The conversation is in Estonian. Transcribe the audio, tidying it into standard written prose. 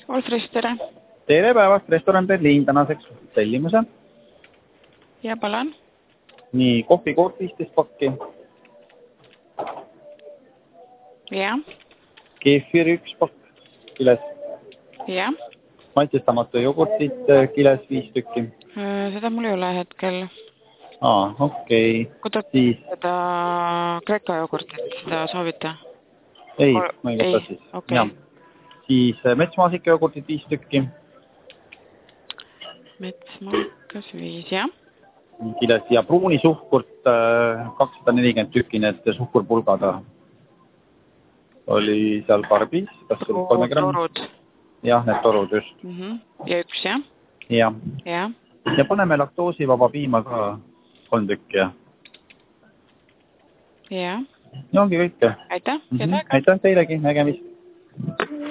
Olfris, tere. Tere päevast, restoran Berliin tänaseks tellimuse. Ja palun. Nii, kohvikoort 15 pakki. Ja. Kefir 1 pakk kiles. Ja. Maitsestamatu jogurtit kiles 5 tükki. Seda mul ei ole hetkel. Okei. Kuidas seda Kreeka jogurtit, seda soovite? Ei, ma ei võta siis. Okay. Ja. Siis metsmaasika jogurtit 5 tükki. Metsmaasikas 5, jah. Kiles ja pruuni suhkurt 240 tükki, need suhkurpulgad oli seal karbis. Torud. Jah, need torud just. Ja 1, jah? Ja. Ja. Ja paneme laktoosivaba piima ka 3 tükki. Ja. Ja ongi kõike. Aitäh. Aitäh teilegi, nägemist.